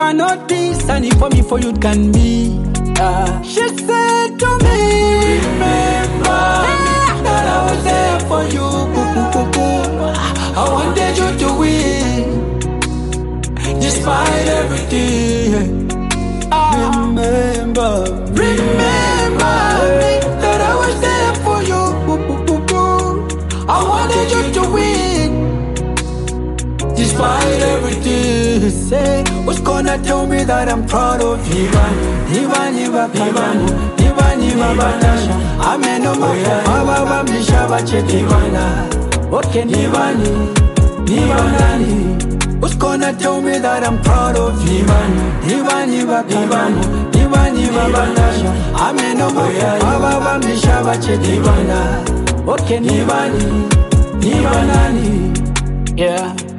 not be sunny for me, for you can be. She said to me, remember that I was there for you. I wanted you to win, despite everything. Remember me, that I was there for you. I wanted you to win, despite everything. Say, who's gonna tell me that I'm proud of you? Niva, Batasha. Ameno Baba Mishaba Chetivana. Okay, Nivani. Who's gonna tell me that I'm proud of you? Niva, Batasha. Ameno Baba Mishaba Chetivana. Okay, Nivani. Yeah.